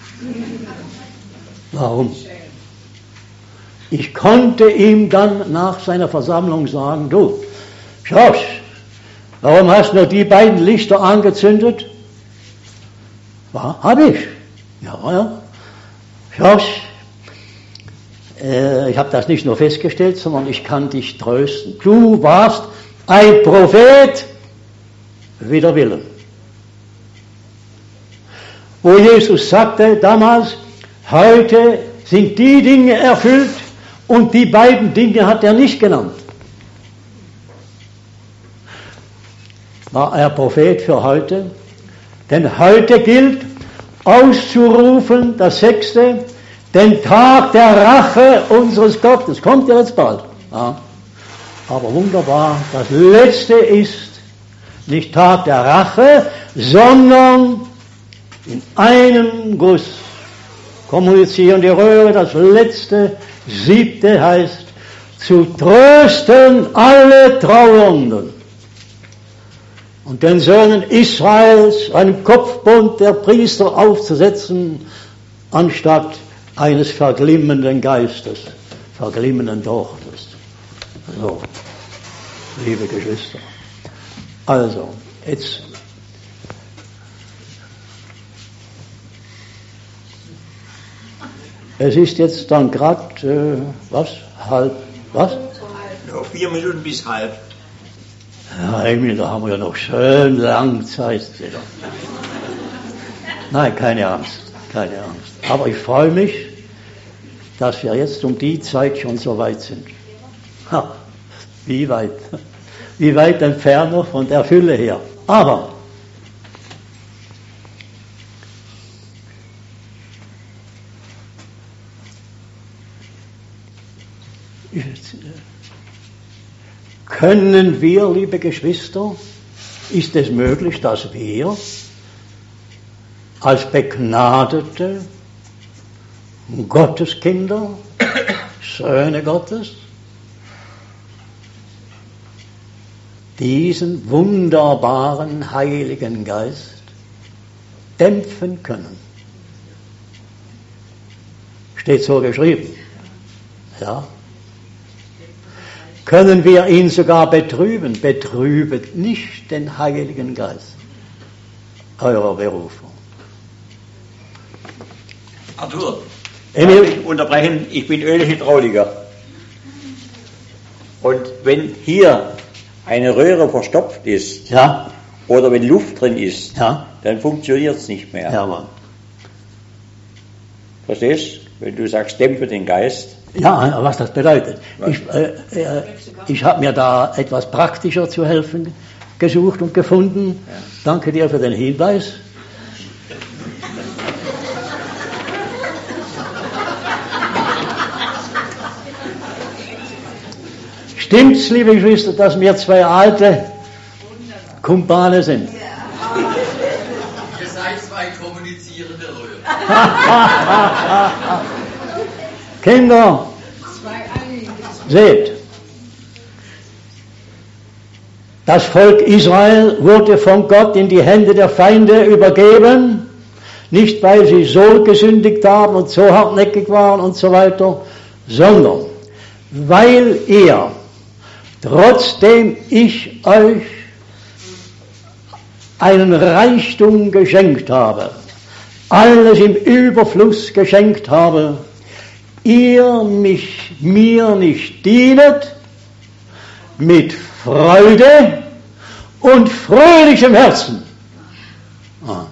Warum? Ich konnte ihm dann nach seiner Versammlung sagen, du, Schorsch, warum hast du nur die beiden Lichter angezündet? Ja, hab ich. Ja, ja. Schorsch, äh, ich habe das nicht nur festgestellt, sondern ich kann dich trösten. Du warst ein Prophet wider Willen. Wo Jesus sagte damals, heute sind die Dinge erfüllt und die beiden Dinge hat er nicht genannt. War er Prophet für heute? Denn heute gilt auszurufen, das Sechste, den Tag der Rache unseres Gottes. Kommt ja jetzt bald. Ja. Aber wunderbar, das Letzte ist nicht Tag der Rache, sondern in einem Guss kommunizieren die Röhre. Das letzte, siebte heißt, zu trösten alle Trauernden und den Söhnen Israels einen Kopfbund der Priester aufzusetzen, anstatt eines verglimmenden Geistes, verglimmenden Dorfes. So, liebe Geschwister. Also, jetzt es ist jetzt dann gerade, äh, was, halb, was? Noch vier Minuten bis halb. Ja, Emil, da haben wir ja noch schön lang Zeit. Nein, keine Angst, keine Angst. Aber ich freue mich, dass wir jetzt um die Zeit schon so weit sind. Ha, wie weit? Wie weit entfernt noch von der Fülle her. Aber können wir, liebe Geschwister, ist es möglich, dass wir als begnadete Gotteskinder, Söhne Gottes, diesen wunderbaren Heiligen Geist dämpfen können? Steht so geschrieben. Ja. Können wir ihn sogar betrüben? Betrübet nicht den Heiligen Geist eurer Berufung. Arthur, Emil? darf ich unterbrechen? Ich bin Ölhydrauliker. Und wenn hier eine Röhre verstopft ist, Ja, oder wenn Luft drin ist, ja, dann funktioniert es nicht mehr. Hermann. Verstehst? Wenn du sagst, dämpfe den Geist. Ja, was das bedeutet. Was? Ich, äh, äh, ich habe mir da etwas praktischer zu helfen gesucht und gefunden. Ja. Danke dir für den Hinweis. Stimmt's, liebe Geschwister, dass wir zwei alte Kumpane sind? Ihr seid zwei kommunizierende Röhren. Kinder, seht, das Volk Israel wurde von Gott in die Hände der Feinde übergeben, nicht weil sie so gesündigt haben und so hartnäckig waren und so weiter, sondern weil ihr, trotzdem ich euch einen Reichtum geschenkt habe, alles im Überfluss geschenkt habe, ihr mich mir nicht dienet mit Freude und fröhlichem Herzen. Ah.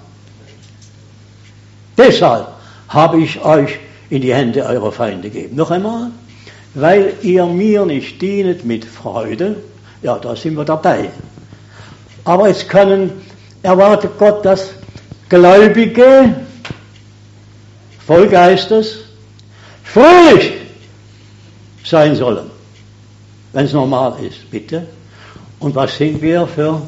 Deshalb habe ich euch in die Hände eurer Feinde gegeben. Noch einmal, weil ihr mir nicht dienet mit Freude, ja, da sind wir dabei. Aber es können, erwartet Gott, dass Gläubige voll Geistes fröhlich sein sollen, wenn es normal ist, bitte. Und was sind wir für?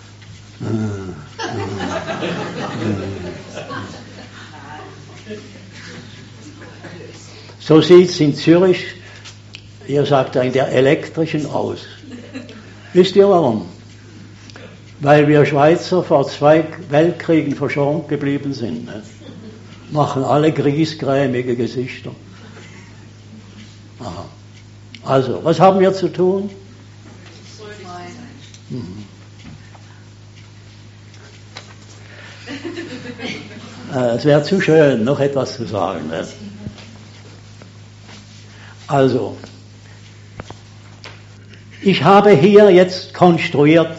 So sieht es in Zürich, ihr sagt in der elektrischen aus. Wisst ihr warum? Weil wir Schweizer vor zwei Weltkriegen verschont geblieben sind. Ne? Machen alle griesgrämige Gesichter. Aha. Also, was haben wir zu tun? Mhm. Äh, es wäre zu schön, noch etwas zu sagen. Ne? Also, ich habe hier jetzt konstruiert,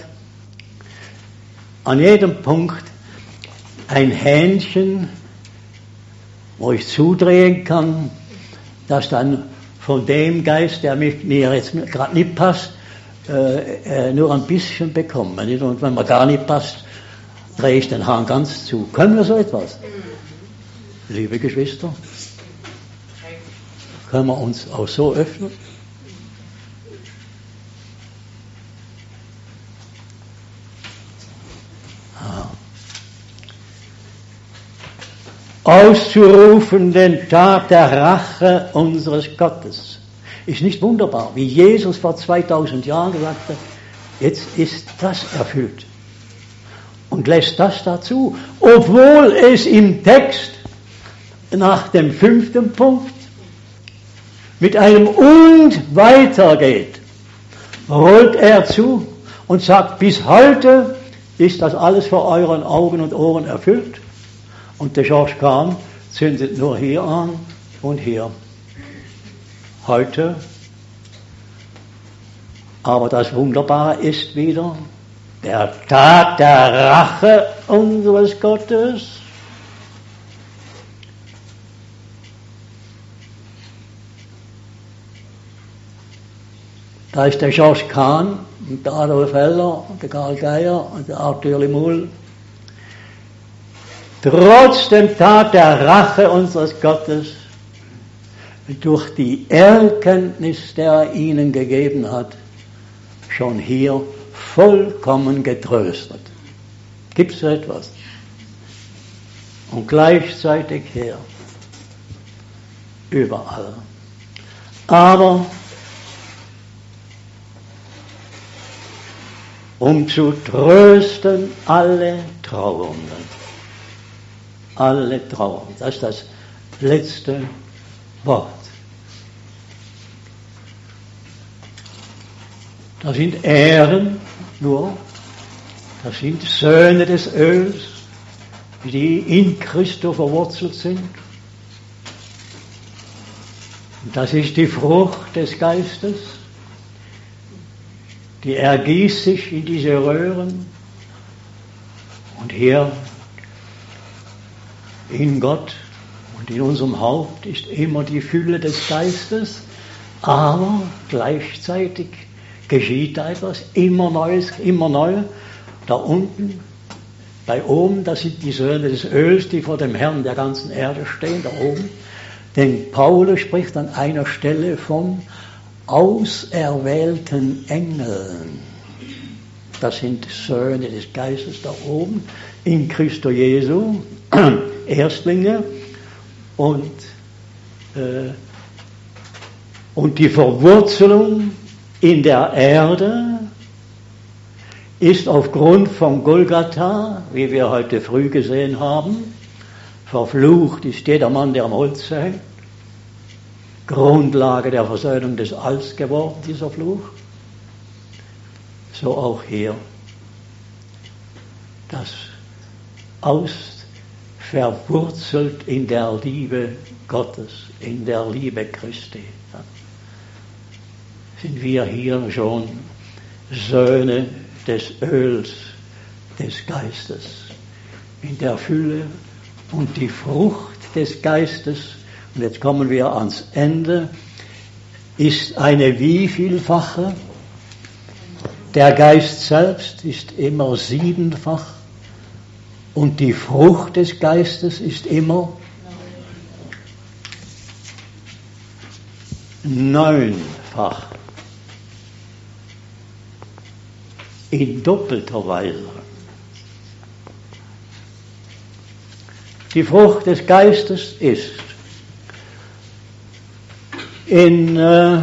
an jedem Punkt ein Hähnchen, wo ich zudrehen kann, dass dann von dem Geist, der mich, mir jetzt gerade nicht passt, äh, äh, nur ein bisschen bekomme. Nicht? Und wenn mir gar nicht passt, drehe ich den Hahn ganz zu. Können wir so etwas? Liebe Geschwister, können wir uns auch so öffnen? Auszurufen den Tag der Rache unseres Gottes. Ist nicht wunderbar, wie Jesus vor zweitausend Jahren gesagt hat, jetzt ist das erfüllt. Und lässt das dazu, obwohl es im Text nach dem fünften Punkt mit einem Und weitergeht, rollt er zu und sagt, bis heute ist das alles vor euren Augen und Ohren erfüllt. Und der George Kahn zündet nur hier an und hier. Heute. Aber das Wunderbare ist wieder der Tag der Rache unseres Gottes. Da ist der George Kahn und der Adolf Heller und der Karl Geier und der Arthur Limul. Trotz dem Tag der Rache unseres Gottes, durch die Erkenntnis, der er ihnen gegeben hat, schon hier vollkommen getröstet. Gibt es so etwas? Und gleichzeitig hier, überall. Aber um zu trösten alle Trauernden. Alle Trauer. Das ist das letzte Wort. Das sind Ähren nur, das sind Söhne des Öls, die in Christo verwurzelt sind. Und das ist die Frucht des Geistes, die ergießt sich in diese Röhren. Und hier in Gott und in unserem Haupt ist immer die Fülle des Geistes, aber gleichzeitig geschieht da etwas, immer Neues, immer neu. Da unten, bei oben, das sind die Söhne des Öls, die vor dem Herrn der ganzen Erde stehen, da oben. Denn Paulus spricht an einer Stelle von auserwählten Engeln. Das sind Söhne des Geistes da oben, in Christo Jesu, Erstlinge. Und, äh, und die Verwurzelung in der Erde ist aufgrund von Golgatha, wie wir heute früh gesehen haben, verflucht ist jeder Mann, der am Holz hängt. Grundlage der Versöhnung des Alls geworden, dieser Fluch. So auch hier. Das aus verwurzelt in der Liebe Gottes, in der Liebe Christi. Ja. Sind wir hier schon Söhne des Öls, des Geistes, in der Fülle und die Frucht des Geistes, und jetzt kommen wir ans Ende, ist eine wievielfache? Der Geist selbst ist immer siebenfach und die Frucht des Geistes ist immer neunfach. In doppelter Weise. Die Frucht des Geistes ist in, äh,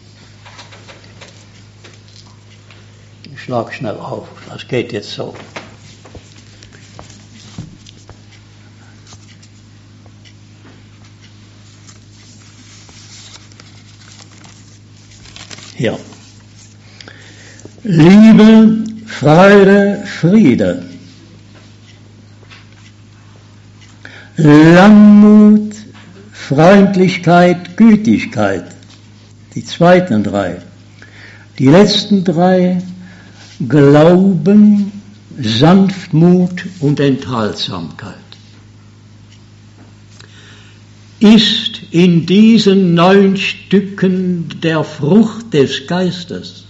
ich schlag schnell auf, das geht jetzt so. Hier. Liebe, Freude, Friede, Langmut, Freundlichkeit, Gütigkeit, die zweiten drei. Die letzten drei, Glauben, Sanftmut und Enthaltsamkeit. Ist in diesen neun Stücken der Frucht des Geistes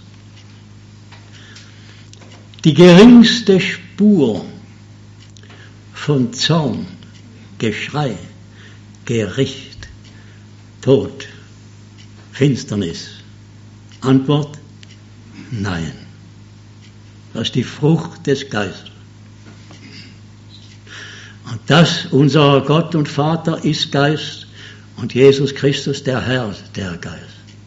die geringste Spur von Zorn, Geschrei, Gericht, Tod, Finsternis? Antwort: Nein. Das ist die Frucht des Geistes. Und das, unser Gott und Vater, ist Geist und Jesus Christus, der Herr, der Geist.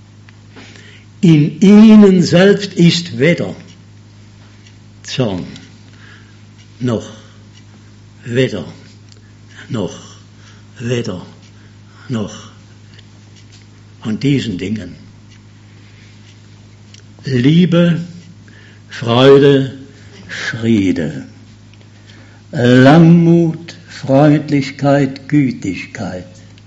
In ihnen selbst ist weder Zorn, noch, weder, noch, weder, noch von diesen Dingen. Liebe, Freude, Friede, Langmut, Freundlichkeit, Gütigkeit,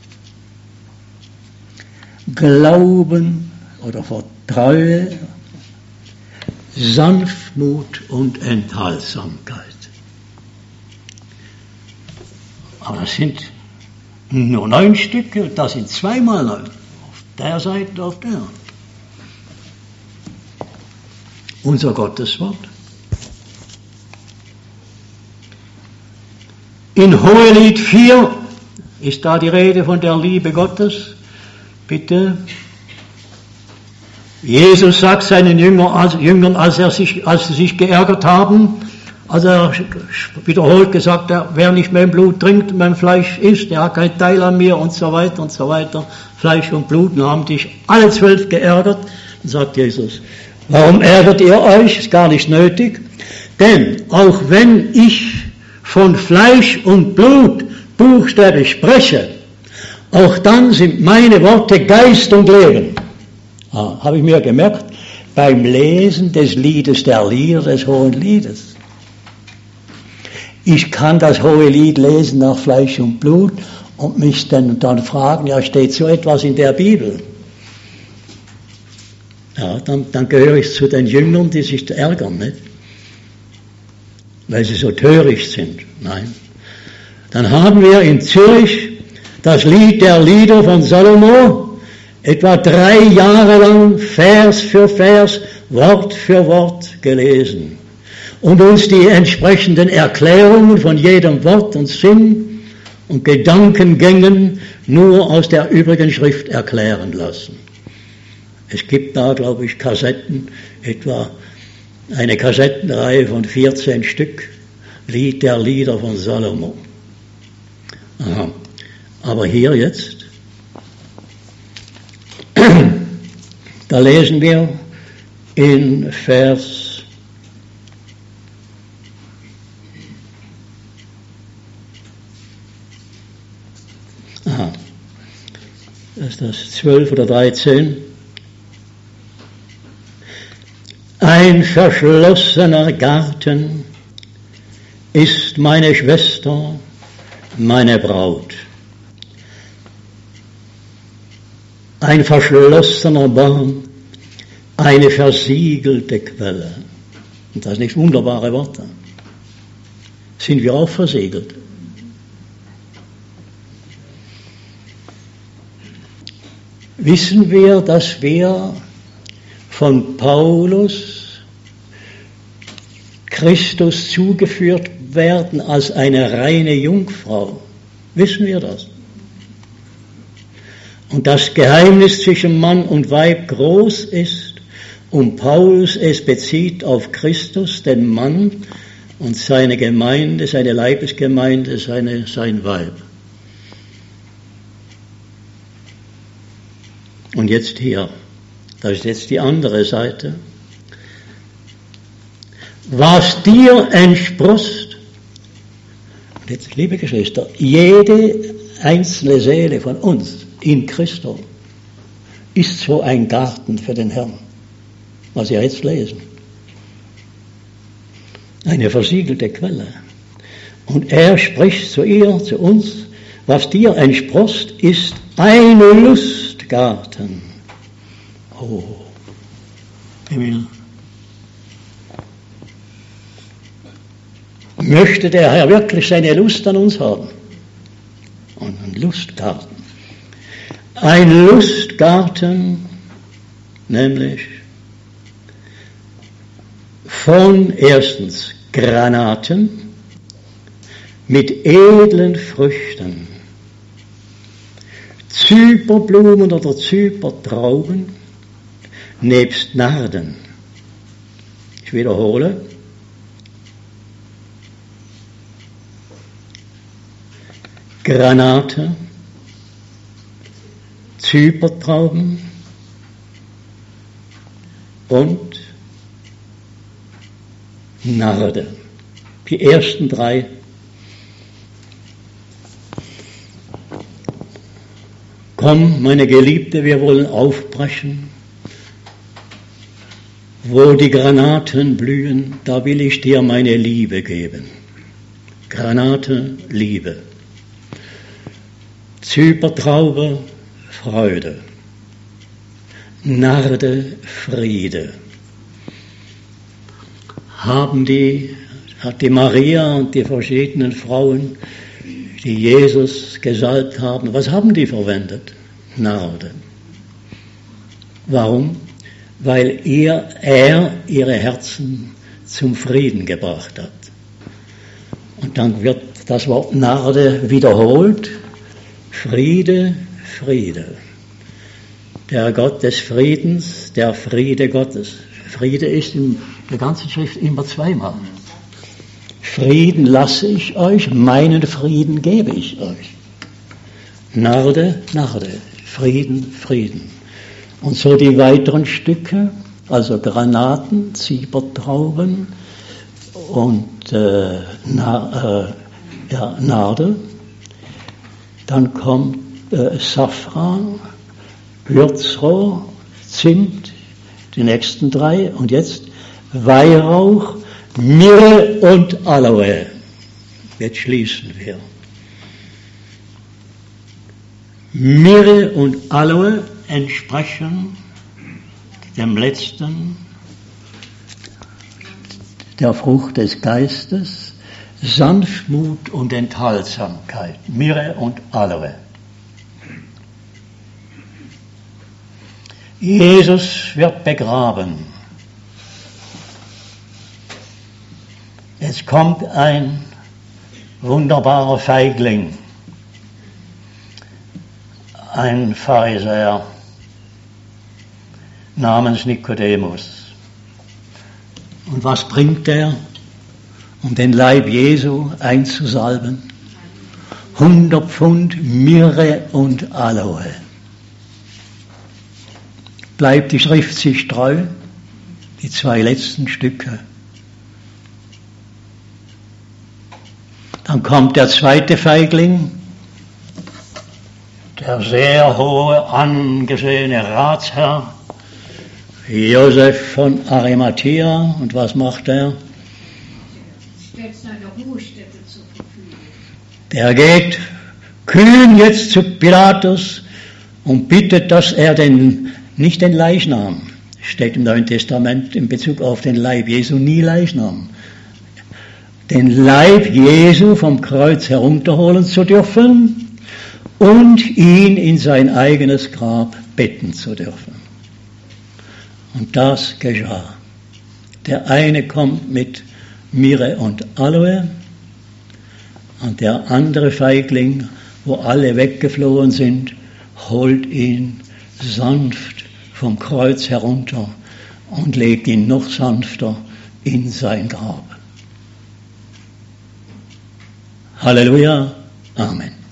Glauben oder Vertraue, Sanftmut und Enthaltsamkeit. Aber das sind nur neun Stücke, das sind zweimal neun. Auf der Seite und auf der. Unser Gotteswort. In Hohelied vier ist da die Rede von der Liebe Gottes. Bitte. Jesus sagt seinen Jüngern, als, Jüngern, als, er sich, als sie sich geärgert haben, als er wiederholt gesagt hat, wer nicht mein Blut trinkt und mein Fleisch isst, der hat keinen Teil an mir und so weiter und so weiter. Fleisch und Blut, und haben dich alle zwölf geärgert. Dann sagt Jesus, warum ärgert ihr euch? Ist gar nicht nötig. Denn auch wenn ich von Fleisch und Blut buchstäblich spreche, auch dann sind meine Worte Geist und Leben. Ah, habe ich mir gemerkt, beim Lesen des Liedes der Lieder, des Hohen Liedes. Ich kann das Hohe Lied lesen nach Fleisch und Blut und mich dann, dann fragen, ja, steht so etwas in der Bibel? Ja, dann, dann gehöre ich zu den Jüngern, die sich ärgern, nicht? Weil sie so töricht sind. Nein. Dann haben wir in Zürich das Lied der Lieder von Salomo, etwa drei Jahre lang Vers für Vers, Wort für Wort gelesen und uns die entsprechenden Erklärungen von jedem Wort und Sinn und Gedankengängen nur aus der übrigen Schrift erklären lassen. Es gibt da, glaube ich, Kassetten, etwa eine Kassettenreihe von vierzehn Stück, Lied der Lieder von Salomo. Aha. Aber hier jetzt, da lesen wir in Vers aha, das ist das zwölf oder dreizehn. Ein verschlossener Garten ist meine Schwester, meine Braut. Ein verschlossener Baum, eine versiegelte Quelle. Und das sind nicht wunderbare Worte. Sind wir auch versiegelt? Wissen wir, dass wir von Paulus Christus zugeführt werden als eine reine Jungfrau? Wissen wir das? Und das Geheimnis zwischen Mann und Weib groß ist und Paulus es bezieht auf Christus, den Mann, und seine Gemeinde, seine Leibesgemeinde, seine, sein Weib. Und jetzt hier, das ist jetzt die andere Seite. Was dir entsproßt, und jetzt, liebe Geschwister, jede einzelne Seele von uns in Christus ist so ein Garten für den Herrn, was wir jetzt lesen. Eine versiegelte Quelle. Und er spricht zu ihr, zu uns, was dir entsproßt, ist ein Lustgarten. Oh, Himmel. Möchte der Herr wirklich seine Lust an uns haben? Und ein Lustgarten. Ein Lustgarten, nämlich von erstens Granaten mit edlen Früchten, Zyperblumen oder Zypertrauben nebst Narden. Ich wiederhole. Granate, Zypertrauben und Narde. Die ersten drei. Komm, meine Geliebte, wir wollen aufbrechen. Wo die Granaten blühen, da will ich dir meine Liebe geben. Granate, Liebe. Zypertraube, Freude. Narde, Friede. Haben die, hat die Maria und die verschiedenen Frauen, die Jesus gesalbt haben, was haben die verwendet? Narde. Warum? Weil ihr, er ihre Herzen zum Frieden gebracht hat. Und dann wird das Wort Narde wiederholt. Friede, Friede. Der Gott des Friedens, der Friede Gottes. Friede ist in der ganzen Schrift immer zweimal. Frieden lasse ich euch, meinen Frieden gebe ich euch. Narde, Narde, Frieden, Frieden. Und so die weiteren Stücke, also Granaten, Zypertrauben und äh, na, äh, ja, Narde. Dann kommt äh, Safran, Würzrohr, Zimt, die nächsten drei, und jetzt Weihrauch, Myrrhe und Aloe. Jetzt schließen wir. Myrrhe und Aloe entsprechen dem letzten, der Frucht des Geistes, Sanftmut und Enthaltsamkeit. Myrrhe und Aloe. Jesus wird begraben. Es kommt ein wunderbarer Feigling, ein Pharisäer namens Nikodemus. Und was bringt er, um den Leib Jesu einzusalben? hundert Pfund Myrrhe und Aloe. Bleibt die Schrift sich treu? Die zwei letzten Stücke. Dann kommt der zweite Feigling, der sehr hohe, angesehene Ratsherr, Josef von Arimathea. Und was macht er? Stellt seine Ruhestätte zur Verfügung. Der geht kühn jetzt zu Pilatus und bittet, dass er den, nicht den Leichnam, steht im Neuen Testament in Bezug auf den Leib Jesu nie Leichnam, den Leib Jesu vom Kreuz herunterholen zu dürfen und ihn in sein eigenes Grab betten zu dürfen. Und das geschah. Der eine kommt mit Myrrhe und Aloe und der andere Feigling, wo alle weggeflohen sind, holt ihn sanft vom Kreuz herunter und legt ihn noch sanfter in sein Grab. Halleluja, Amen.